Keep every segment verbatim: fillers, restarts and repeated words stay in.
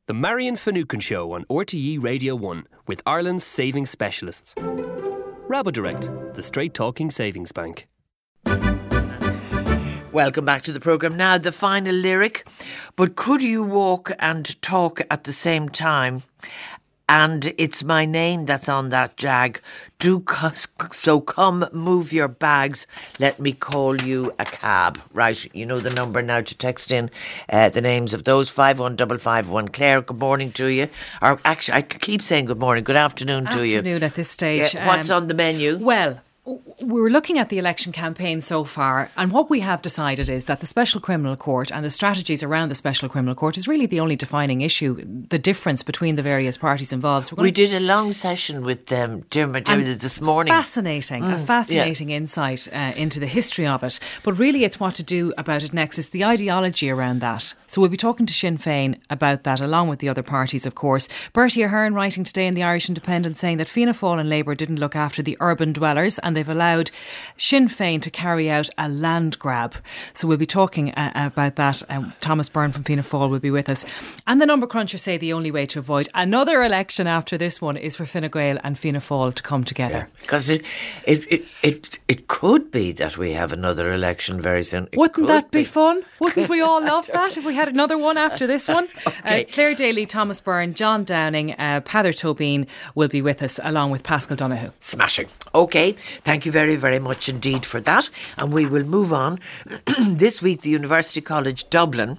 The Marion Finucane Show on R T E Radio one with Ireland's savings specialists. Rabodirect, the straight-talking savings bank. Welcome back to the programme. Now, the final lyric. But could you walk and talk at the same time? And it's my name that's on that jag. Do co- so come move your bags. Let me call you a cab. Right, you know the number now to text in uh, the names of those. five one five five one. Claire, good morning to you. Or actually, I keep saying good morning. Good afternoon, afternoon to you. Afternoon at this stage. Yeah, what's um, on the menu? Well, we're looking at the election campaign so far, and what we have decided is that the Special Criminal Court and the strategies around the Special Criminal Court is really the only defining issue. The difference between the various parties involved. So we did a long session with um, Dermot this morning. Fascinating, mm, a fascinating yeah. insight uh, into the history of it. But really, it's what to do about it next. It's the ideology around that. So we'll be talking to Sinn Féin about that, along with the other parties, of course. Bertie Ahern writing today in the Irish Independent saying that Fianna Fáil and Labour didn't look after the urban dwellers, and they've allowed Sinn Féin to carry out a land grab. So we'll be talking uh, about that. Um, Thomas Byrne from Fianna Fáil will be with us. And the number crunchers say the only way to avoid another election after this one is for Fine Gael and Fianna Fáil to come together. Because yeah, it, it, it, it, it could be that we have another election very soon. It Wouldn't that be, be fun? Wouldn't we all love that if we had another one after this one? Okay. Uh, Claire Daly, Thomas Byrne, John Downing, uh, Peadar Tobin will be with us, along with Pascal Donoghue. Smashing. OK, thank you very, very much indeed for that. And we will move on. This week, the University College Dublin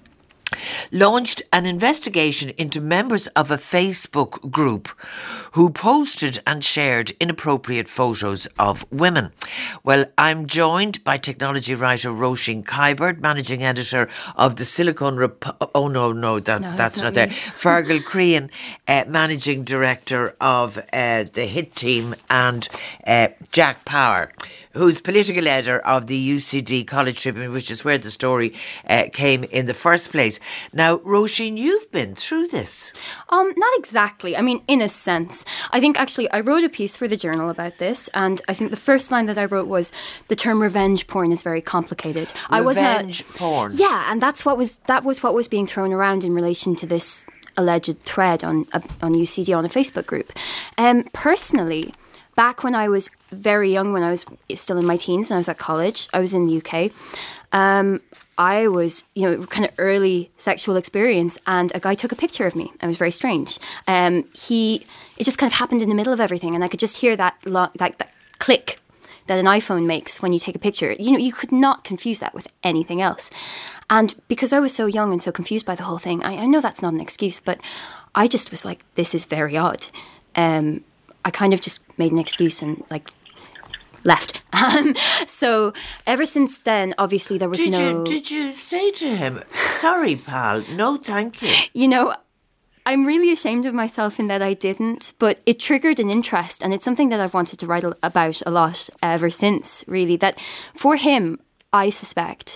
launched an investigation into members of a Facebook group who posted and shared inappropriate photos of women. Well, I'm joined by technology writer Roisin Kiberd, managing editor of the Silicon Rep- oh no no that, no, that's, that's not, not there Fergal Crean, uh, managing director of uh, the Hit Team, and uh, Jack Power, who's political editor of the U C D College Tribune, which is where the story uh, came in the first place. Now, Roisin, you've been through this. Um, not exactly. I mean, in a sense. I think actually I wrote a piece for the Journal about this, and I think the first line that I wrote was the term revenge porn is very complicated. Revenge I wasn't porn. Yeah, and that's what was that was what was being thrown around in relation to this alleged thread on uh, on U C D on a Facebook group. Um, personally, back when I was very young, when I was still in my teens and I was at college, I was in the U K. Um, I was, you know, kind of early sexual experience, and a guy took a picture of me. It was very strange. Um, he, it just kind of happened in the middle of everything, and I could just hear that, lo- that, that click that an iPhone makes when you take a picture. You know, you could not confuse that with anything else. And because I was so young and so confused by the whole thing, I, I know that's not an excuse, but I just was like, this is very odd. Um, I kind of just made an excuse and like left. Um, so ever since then, obviously there was did no... You, did you say to him, sorry, pal, no thank you? You know, I'm really ashamed of myself in that I didn't, but it triggered an interest, and it's something that I've wanted to write about a lot ever since, really, that for him, I suspect,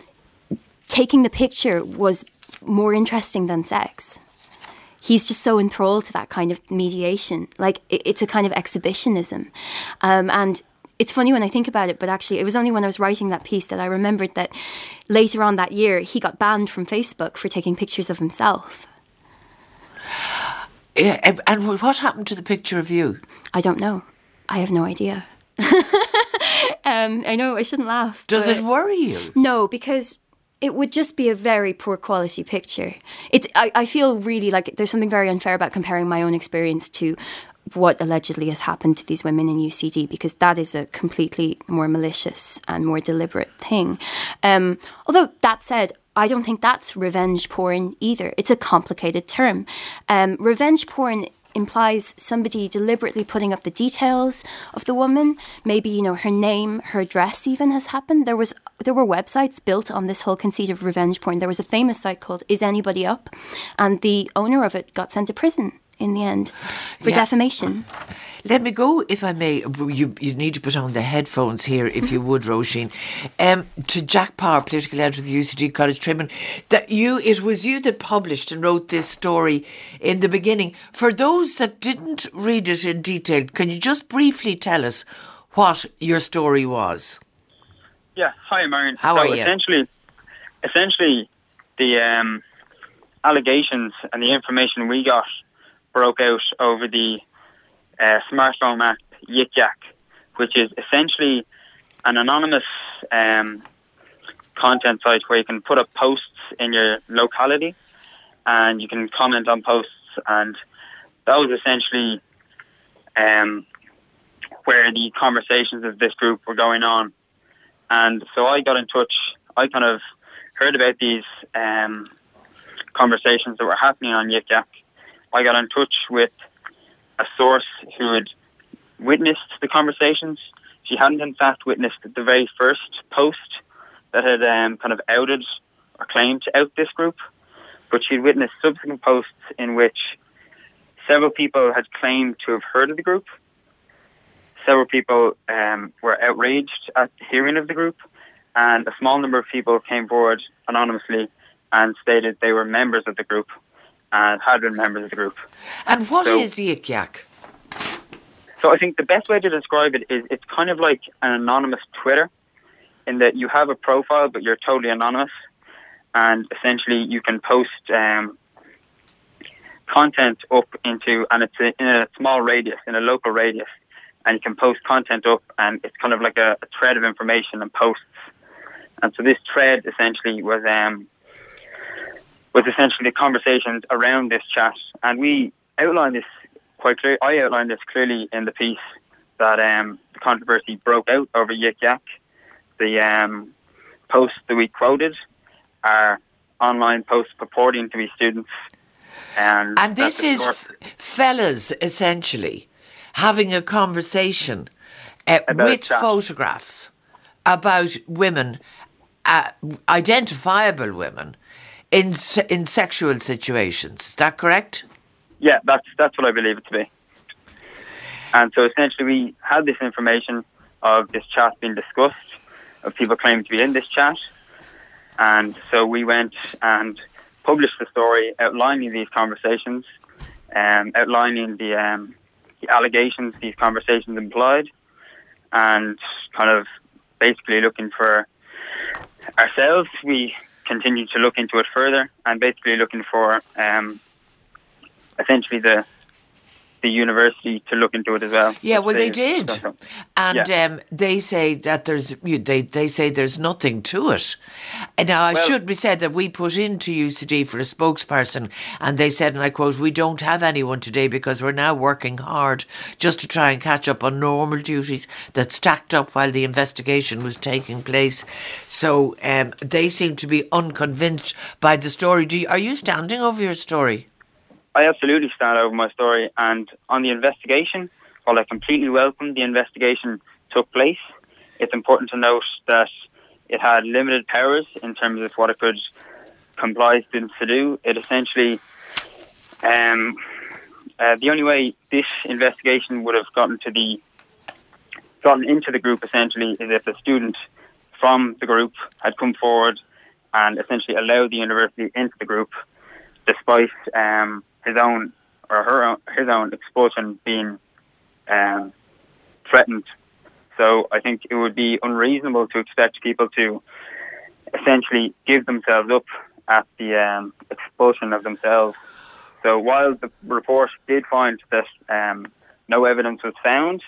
taking the picture was more interesting than sex. He's just so enthralled to that kind of mediation. Like, it's a kind of exhibitionism. Um, and it's funny when I think about it, but actually it was only when I was writing that piece that I remembered that later on that year, he got banned from Facebook for taking pictures of himself. Yeah, and what happened to the picture of you? I don't know. I have no idea. um, I know, I shouldn't laugh. Does it worry you? No, because it would just be a very poor quality picture. It's. I, I feel really like there's something very unfair about comparing my own experience to what allegedly has happened to these women in U C D, because that is a completely more malicious and more deliberate thing. Um, although, that said, I don't think that's revenge porn either. It's a complicated term. Um, revenge porn implies somebody deliberately putting up the details of the woman. Maybe, you know, her name, her address even has happened. There was there were websites built on this whole conceit of revenge porn. There was a famous site called Is Anybody Up? And the owner of it got sent to prison in the end for yeah. defamation. Let me go, if I may. You you need to put on the headphones here, if you would, Roisin. Um, to Jack Power, political editor of the U C D College Tribune. That you, it was you that published and wrote this story in the beginning. For those that didn't read it in detail, can you just briefly tell us what your story was? Yeah, hi, Marion. How so are you? Essentially, essentially, the um, allegations and the information we got broke out over the uh, smartphone app Yik Yak, which is essentially an anonymous um, content site where you can put up posts in your locality and you can comment on posts, and that was essentially um, where the conversations of this group were going on. And so I got in touch, I kind of heard about these um, conversations that were happening on Yik Yak. I got in touch with a source who had witnessed the conversations. She hadn't in fact witnessed the very first post that had um, kind of outed or claimed to out this group, but she'd witnessed subsequent posts in which several people had claimed to have heard of the group. Several people um, were outraged at hearing of the group, and a small number of people came forward anonymously and stated they were members of the group and had been members of the group. And what so, is Yik Yak? So I think the best way to describe it is it's kind of like an anonymous Twitter, in that you have a profile but you're totally anonymous, and essentially you can post um, content up into, and it's in a small radius, in a local radius, and you can post content up, and it's kind of like a, a thread of information and posts. And so this thread essentially was um, was essentially the conversations around this chat, and we outlined this quite clear. I outlined this clearly in the piece, that um, the controversy broke out over Yik Yak. The um, posts that we quoted are online posts purporting to be students. And, and this is f- fellas, essentially, having a conversation uh, with chat. photographs about women, uh, identifiable women, in se- in sexual situations. Is that correct? Yeah, that's that's what I believe it to be. And so essentially we had this information of this chat being discussed, of people claiming to be in this chat. And so we went and published the story outlining these conversations, um, outlining the, um, the allegations these conversations implied, and kind of basically looking for ourselves. We continued to look into it further, and basically looking for um, essentially the the university to look into it as well. Yeah, well, they did, and yeah. um, they say that there's they they say there's nothing to it. And now, well, it should be said that we put into U C D for a spokesperson, and they said, and I quote, "We don't have anyone today because we're now working hard just to try and catch up on normal duties that stacked up while the investigation was taking place." So um, they seem to be unconvinced by the story. Do you, are you standing over your story? I absolutely stand over my story, and on the investigation, while I completely welcome the investigation took place, it's important to note that it had limited powers in terms of what it could compel students to do. It essentially, um, uh, the only way this investigation would have gotten to the gotten into the group essentially is if a student from the group had come forward and essentially allowed the university into the group, despite um, his own or her own, his own expulsion being um, threatened. So I think it would be unreasonable to expect people to essentially give themselves up at the um, expulsion of themselves. So while the report did find that um, no evidence was found,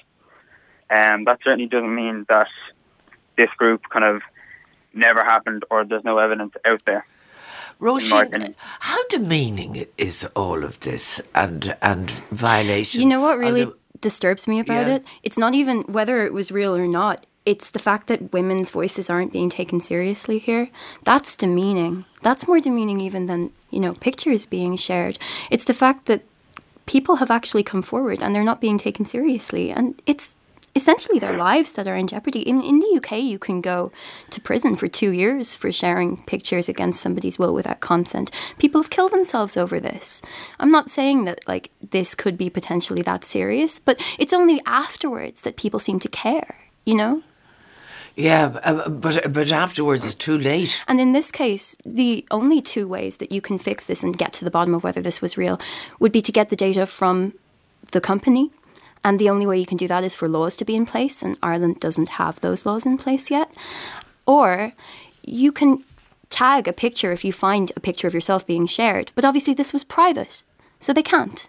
um, that certainly doesn't mean that this group kind of never happened or there's no evidence out there. Roisin, how demeaning is all of this and and violation? You know what really the, disturbs me about yeah. it? It's not even whether it was real or not. It's the fact that women's voices aren't being taken seriously here. That's demeaning. That's more demeaning even than, you know, pictures being shared. It's the fact that people have actually come forward and they're not being taken seriously. And it's essentially their lives that are in jeopardy. In, in the U K, you can go to prison for two years for sharing pictures against somebody's will without consent. People have killed themselves over this. I'm not saying that, like, this could be potentially that serious, but it's only afterwards that people seem to care, you know? Yeah, uh, but but afterwards it's too late. And in this case, the only two ways that you can fix this and get to the bottom of whether this was real would be to get the data from the company. And the only way you can do that is for laws to be in place, and Ireland doesn't have those laws in place yet. Or you can tag a picture if you find a picture of yourself being shared. But obviously this was private, so they can't.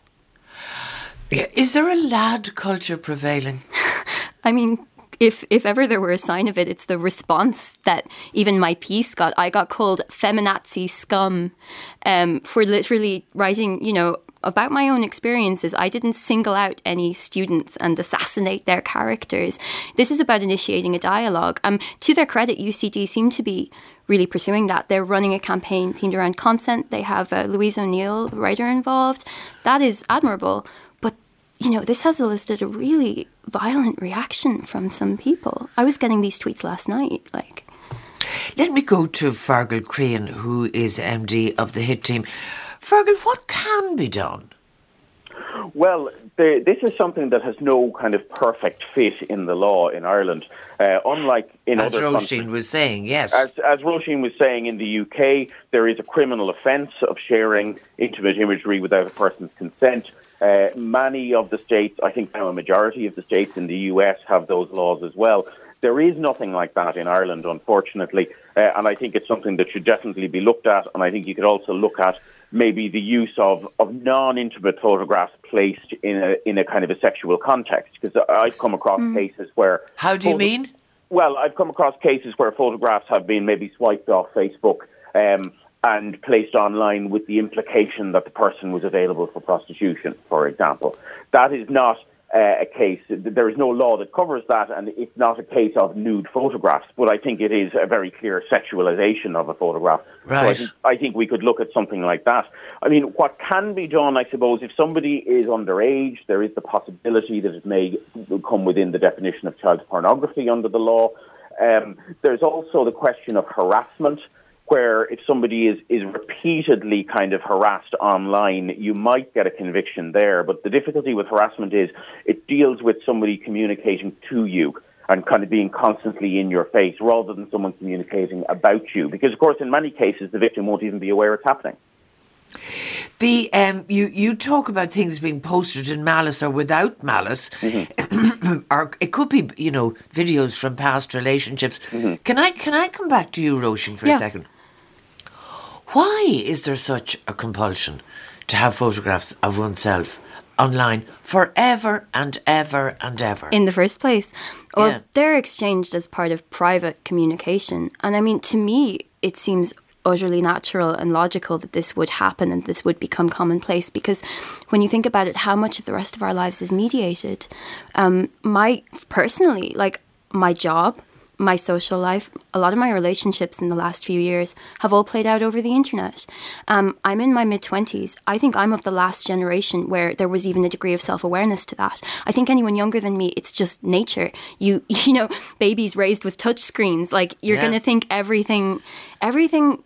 Is there a lad culture prevailing? I mean, if if ever there were a sign of it, it's the response that even my piece got. I got called feminazi scum um, for literally writing, you know, about my own experiences. I didn't single out any students and assassinate their characters. This is about initiating a dialogue. Um, to their credit, U C D seem to be really pursuing that. They're running a campaign themed around consent. They have uh, Louise O'Neill, the writer, involved. That is admirable. But, you know, this has elicited a really violent reaction from some people. I was getting these tweets last night, like... Let me go to Fergal Crean, who is M D of the HIT team. Fergal, what can be done? Well, the, this is something that has no kind of perfect fit in the law in Ireland. Uh, unlike in as other Roisin countries, was saying, yes. As, as Roisin was saying, in the U K, there is a criminal offence of sharing intimate imagery without a person's consent. Uh, many of the states, I think now a majority of the states in the U S have those laws as well. There is nothing like that in Ireland, unfortunately, uh, and I think it's something that should definitely be looked at, and I think you could also look at maybe the use of, of non-intimate photographs placed in a in a kind of a sexual context, because I've come across mm. cases where... How do you photo- mean? Well, I've come across cases where photographs have been maybe swiped off Facebook um, and placed online with the implication that the person was available for prostitution, for example. That is not uh, a case, there is no law that covers that, and it's not a case of nude photographs, but I think it is a very clear sexualization of a photograph. Right. So I think, I think we could look at something like that. I mean, what can be done, I suppose, if somebody is underage, there is the possibility that it may come within the definition of child pornography under the law. Um, there's also the question of harassment, where if somebody is, is repeatedly kind of harassed online, you might get a conviction there. But the difficulty with harassment is it deals with somebody communicating to you and kind of being constantly in your face rather than someone communicating about you. Because, of course, in many cases, the victim won't even be aware it's happening. The um, you, you talk about things being posted in malice or without malice, mm-hmm. or it could be, you know, videos from past relationships. Mm-hmm. Can I can I come back to you, Roisin, for yeah. a second? Why is there such a compulsion to have photographs of oneself online forever and ever and ever? In the first place? Well, yeah. they're exchanged as part of private communication. And I mean, to me, it seems utterly natural and logical that this would happen and this would become commonplace, because when you think about it, how much of the rest of our lives is mediated? Um, my, personally, like my job, my social life, a lot of my relationships in the last few years have all played out over the internet. Um, I'm in my mid-twenties. I think I'm of the last generation where there was even a degree of self-awareness to that. I think anyone younger than me, it's just nature. You you know, babies raised with touch screens, like you're yeah. going to think everything, everything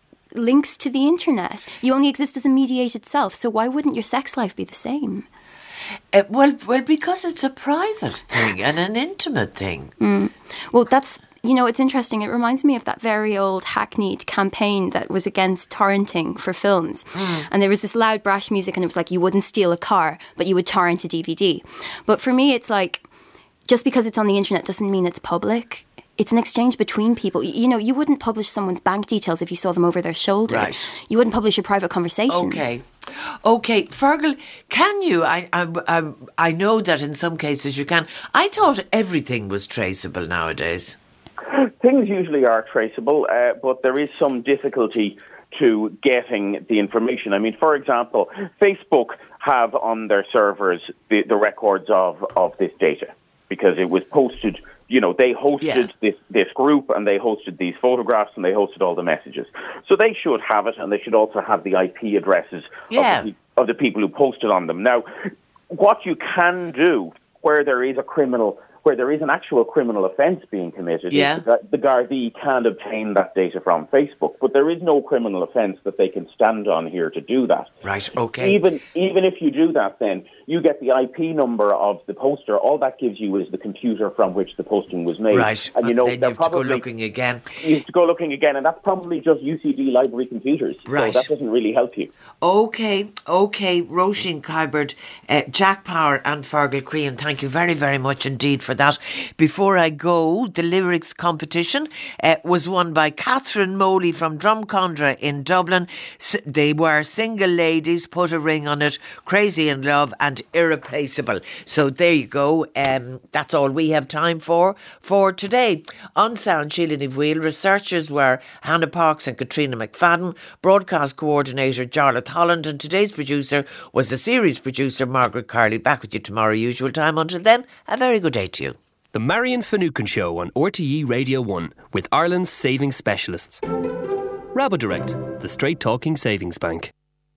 links to the internet. You only exist as a mediated self, so why wouldn't your sex life be the same? Uh, well, well, because it's a private thing and an intimate thing. Mm. Well, that's, you know, it's interesting. It reminds me of that very old hackneyed campaign that was against torrenting for films. Mm. And there was this loud, brash music, and it was like, you wouldn't steal a car, but you would torrent a D V D. But for me, it's like, just because it's on the internet doesn't mean it's public. It's an exchange between people. You know, you wouldn't publish someone's bank details if you saw them over their shoulder. Right. You wouldn't publish your private conversations. Okay. Okay, Fergal, can you, I, I, I, I know that in some cases you can. I thought everything was traceable nowadays. Things usually are traceable, uh, but there is some difficulty to getting the information. I mean, for example, Facebook have on their servers the, the records of, of this data because it was posted. You know, they hosted yeah. this, this group and they hosted these photographs and they hosted all the messages. So they should have it, and they should also have the I P addresses yeah. of, the, of the people who posted on them. Now, what you can do where there is a criminal, where there is an actual criminal offence being committed, yeah. is that the Gardaí can obtain that data from Facebook, but there is no criminal offence that they can stand on here to do that. Right, okay. Even even if you do that, then you get the I P number of the poster. All that gives you is the computer from which the posting was made. Right, and you know, then you have probably, to go looking again. You have to go looking again, and that's probably just U C D library computers. Right. So that doesn't really help you. Okay, okay. Roisin Kiberd, uh, Jack Power and Fergal Crean, thank you very, very much indeed for that. Before I go, the lyrics competition uh, was won by Catherine Moley from Drumcondra in Dublin. S- they were Single Ladies, Put a Ring on It, Crazy in Love and Irreplaceable. So there you go. Um, that's all we have time for for today. On sound, Sheila Ní Bhíl. Researchers were Hannah Parks and Katrina McFadden. Broadcast coordinator Jarlath Holland. And today's producer was the series producer Margaret Carley. Back with you tomorrow, usual time. Until then, a very good day to you. The Marion Finucane Show on R T E Radio one with Ireland's savings specialists. Rabodirect, the straight talking savings bank.